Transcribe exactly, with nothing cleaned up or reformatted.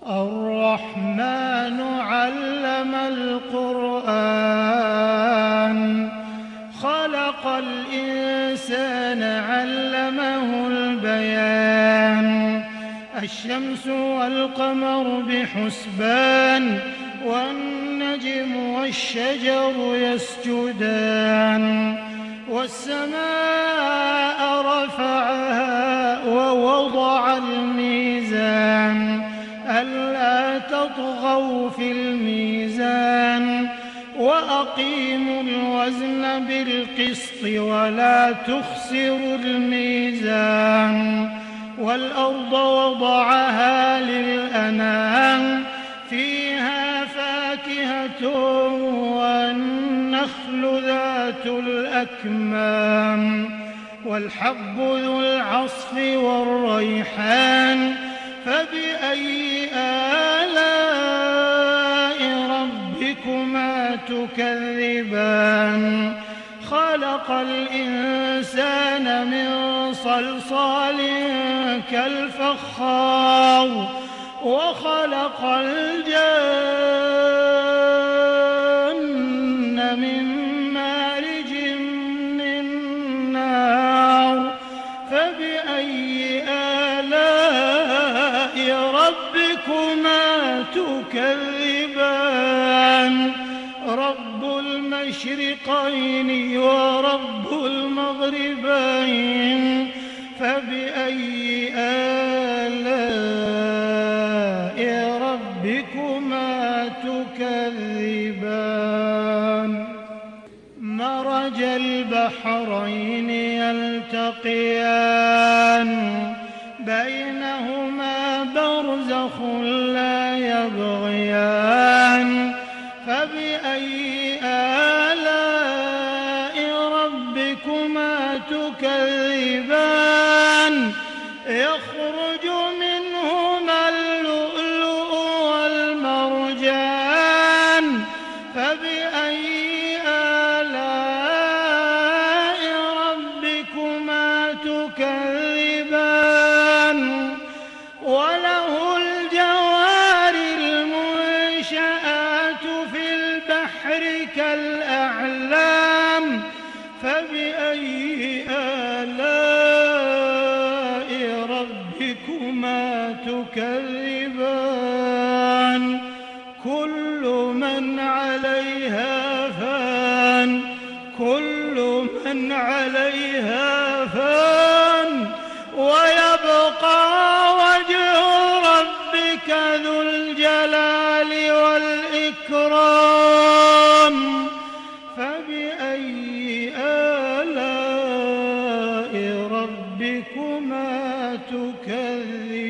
الرحمن علم القرآن خلق الإنسان علمه البيان الشمس والقمر بحسبان والنجم والشجر يسجدان والسماء رفعها ووضع الميزان ألا تطغوا في الميزان وأقيموا الوزن بالقسط ولا تخسروا الميزان والأرض وضعها للأنام فيها فاكهة والنخل ذات الأكمام والحب ذو العصف والريحان فبأي آلاء ربكما تكذبان خلق الإنسان من صلصال كالفخار وخلق الجن من مارج من نار فبأي آلاء ربكما تكذبان رب المشرقين ورب المغربين فبأي آلاء ربكما تكذبان مرج البحرين يلتقيان بينهما برزخ لا يبغيان فبأي آلاء ربكما تكذبان يخرج منهما اللؤلؤ والمرجان فبأي آلاء ربكما تكذبان وله الجوار المنشآت في البحر كالأعلام فبأي آلاء ربكما تكذبان كل من عليها فان كل من عليها فان ويبقى وجه ربك ذو الجلال والإكرام فبأي آلاء ربكما تكذبان